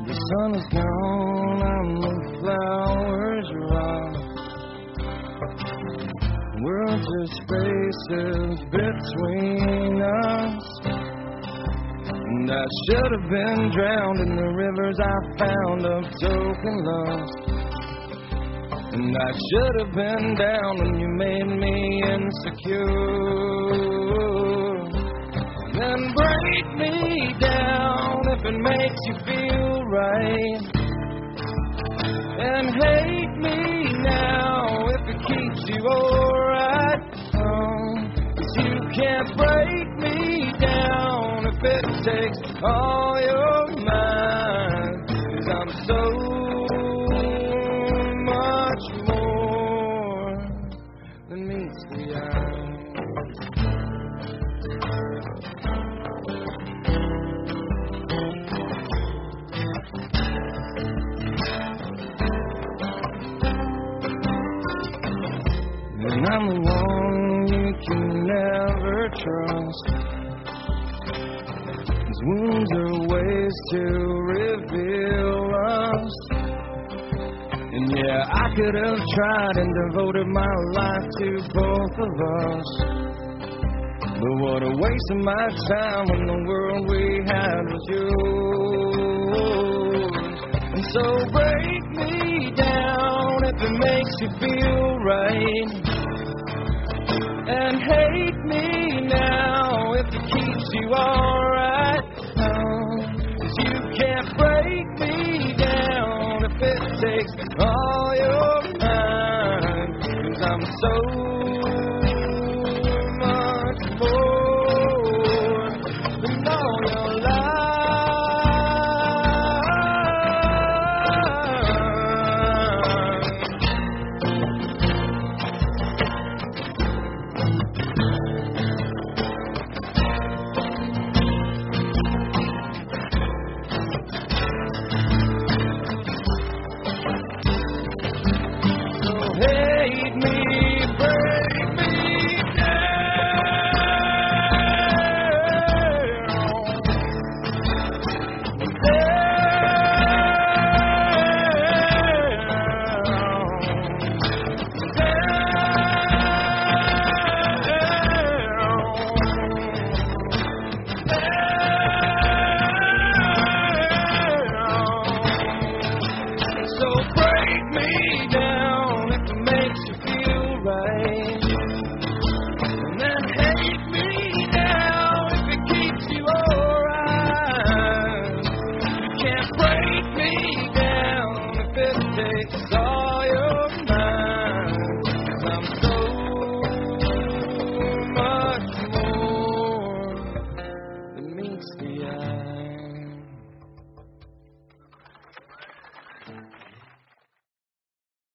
The sun is gone and the flowers rot. Worlds are spaces between us. And I should have been drowned in the rivers I found of token lust. And I should have been down when you made me insecure. Then break me down if it makes you feel right. And hate me now if it keeps you alright. 'Cause you can't break me down if it takes all your mind. 'Cause I'm so much more than meets the eye. And I'm the one you can never trust. These wounds are ways to reveal us. And yeah, I could have tried and devoted my life to both of us. But what a waste of my time when the world we had was yours. And so break me down if it makes you feel right. And hate me now if it keeps you alright. 'Cause you can't break me down if it takes all your time. 'Cause I'm so much more than all your lies. Hate me, break me So break me down if it makes you feel right. And then hate me now if it keeps you alright. You can't break me down if it takes all